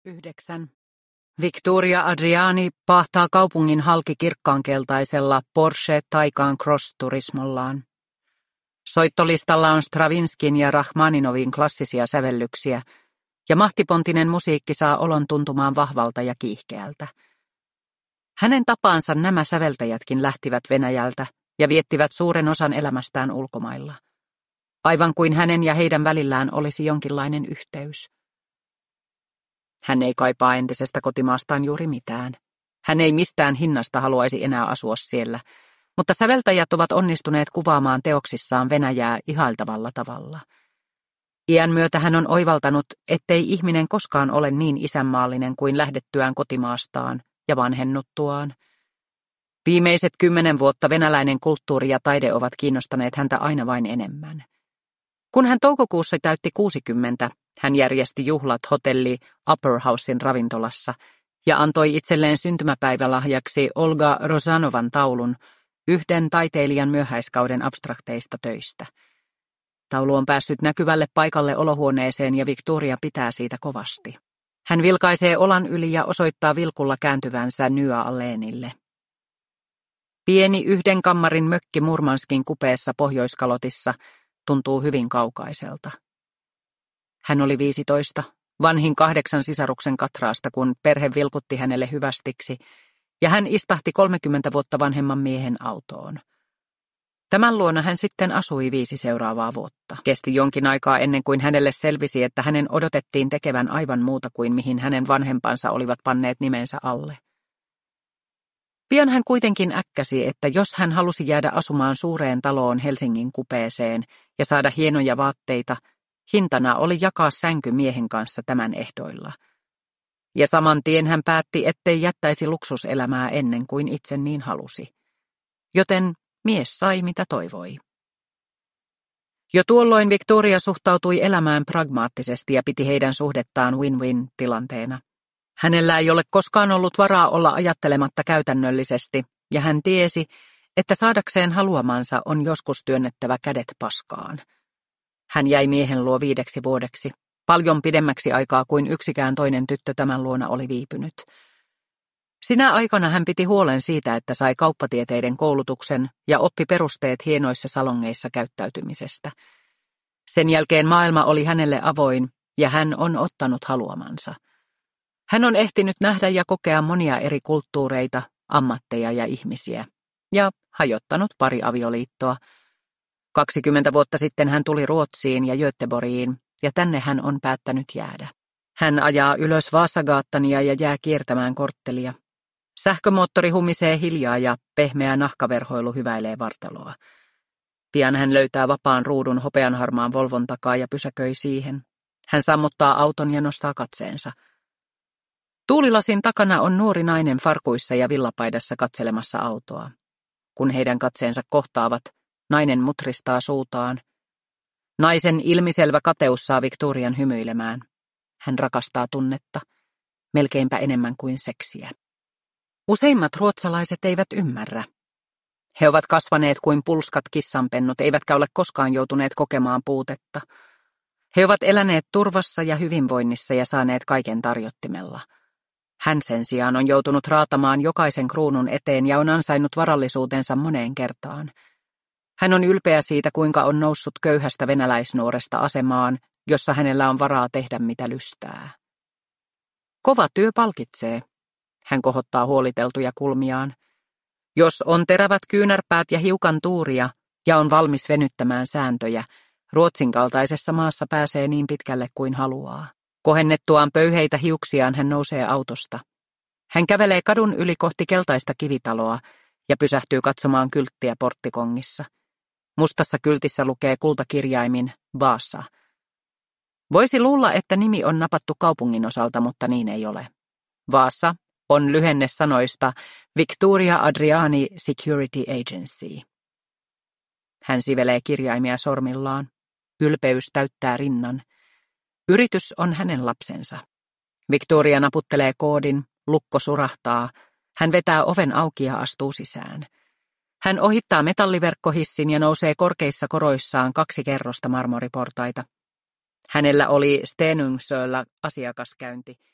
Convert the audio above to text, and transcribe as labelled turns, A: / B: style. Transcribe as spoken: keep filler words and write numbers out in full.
A: Yhdeksän. Victoria Adriani pahtaa kaupungin halki kirkkaankeltaisella Porsche Taycan Cross-turismollaan. Soittolistalla on Stravinskin ja Rachmaninovin klassisia sävellyksiä, ja mahtipontinen musiikki saa olon tuntumaan vahvalta ja kiihkeältä. Hänen tapaansa nämä säveltäjätkin lähtivät Venäjältä ja viettivät suuren osan elämästään ulkomailla. Aivan kuin hänen ja heidän välillään olisi jonkinlainen yhteys. Hän ei kaipaa entisestä kotimaastaan juuri mitään. Hän ei mistään hinnasta haluaisi enää asua siellä, mutta säveltäjät ovat onnistuneet kuvaamaan teoksissaan Venäjää ihailtavalla tavalla. Iän myötä hän on oivaltanut, ettei ihminen koskaan ole niin isänmaallinen kuin lähdettyään kotimaastaan ja vanhennuttuaan. Viimeiset kymmenen vuotta venäläinen kulttuuri ja taide ovat kiinnostaneet häntä aina vain enemmän. Kun hän toukokuussa täytti kuusikymmentä, hän järjesti juhlat hotelli Upper Housein ravintolassa ja antoi itselleen syntymäpäivälahjaksi Olga Rozanovan taulun, yhden taiteilijan myöhäiskauden abstrakteista töistä. Taulu on päässyt näkyvälle paikalle olohuoneeseen ja Victoria pitää siitä kovasti. Hän vilkaisee olan yli ja osoittaa vilkulla kääntyvänsä Nya Allenille. Pieni yhden kammarin mökki Murmanskin kupeessa Pohjoiskalotissa tuntuu hyvin kaukaiselta. Hän oli viisitoista, vanhin kahdeksan sisaruksen Katraasta, kun perhe vilkutti hänelle hyvästiksi, ja hän istahti kolmekymmentä vuotta vanhemman miehen autoon. Tämän luona hän sitten asui viisi seuraavaa vuotta. Kesti jonkin aikaa ennen kuin hänelle selvisi, että hänen odotettiin tekevän aivan muuta kuin mihin hänen vanhempansa olivat panneet nimensä alle. Pian hän kuitenkin äkkäsi, että jos hän halusi jäädä asumaan suureen taloon Helsingin kupeeseen ja saada hienoja vaatteita, hintana oli jakaa sänky miehen kanssa tämän ehdoilla. Ja saman tien hän päätti, ettei jättäisi luksuselämää ennen kuin itse niin halusi. Joten mies sai mitä toivoi. Jo tuolloin Victoria suhtautui elämään pragmaattisesti ja piti heidän suhdettaan win-win-tilanteena. Hänellä ei ole koskaan ollut varaa olla ajattelematta käytännöllisesti, ja hän tiesi, että saadakseen haluamansa on joskus työnnettävä kädet paskaan. Hän jäi miehen luo viideksi vuodeksi, paljon pidemmäksi aikaa kuin yksikään toinen tyttö tämän luona oli viipynyt. Sinä aikana hän piti huolen siitä, että sai kauppatieteiden koulutuksen ja oppi perusteet hienoissa salongeissa käyttäytymisestä. Sen jälkeen maailma oli hänelle avoin, ja hän on ottanut haluamansa. Hän on ehtinyt nähdä ja kokea monia eri kulttuureita, ammatteja ja ihmisiä, ja hajottanut pari avioliittoa. kaksikymmentä vuotta sitten hän tuli Ruotsiin ja Göteborgiin, ja tänne hän on päättänyt jäädä. Hän ajaa ylös Vasagaattania ja jää kiertämään korttelia. Sähkömoottori humisee hiljaa ja pehmeä nahkaverhoilu hyväilee vartaloa. Pian hän löytää vapaan ruudun hopeanharmaan Volvon takaa ja pysäköi siihen. Hän sammuttaa auton ja nostaa katseensa. Tuulilasin takana on nuori nainen farkuissa ja villapaidassa katselemassa autoa. Kun heidän katseensa kohtaavat, nainen mutristaa suutaan. Naisen ilmiselvä kateus saa Victorian hymyilemään. Hän rakastaa tunnetta, melkeinpä enemmän kuin seksiä. Useimmat ruotsalaiset eivät ymmärrä. He ovat kasvaneet kuin pulskat kissanpennut, eivätkä ole koskaan joutuneet kokemaan puutetta. He ovat eläneet turvassa ja hyvinvoinnissa ja saaneet kaiken tarjottimella. Hän sen sijaan on joutunut raatamaan jokaisen kruunun eteen ja on ansainnut varallisuutensa moneen kertaan. Hän on ylpeä siitä, kuinka on noussut köyhästä venäläisnuoresta asemaan, jossa hänellä on varaa tehdä mitä lystää. Kova työ palkitsee. Hän kohottaa huoliteltuja kulmiaan. Jos on terävät kyynärpäät ja hiukan tuuria ja on valmis venyttämään sääntöjä, Ruotsin kaltaisessa maassa pääsee niin pitkälle kuin haluaa. Kohennettuaan pöyheitä hiuksiaan hän nousee autosta. Hän kävelee kadun yli kohti keltaista kivitaloa ja pysähtyy katsomaan kylttiä porttikongissa. Mustassa kyltissä lukee kultakirjaimin Vasa. Voisi luulla, että nimi on napattu kaupungin osalta, mutta niin ei ole. Vasa on lyhenne sanoista Victoria Adriani Security Agency. Hän sivelee kirjaimia sormillaan. Ylpeys täyttää rinnan. Yritys on hänen lapsensa. Victoria naputtelee koodin, lukko surahtaa. Hän vetää oven auki ja astuu sisään. Hän ohittaa metalliverkkohissin ja nousee korkeissa koroissaan kaksi kerrosta marmoriportaita. Hänellä oli Stenungsöllä asiakaskäynti.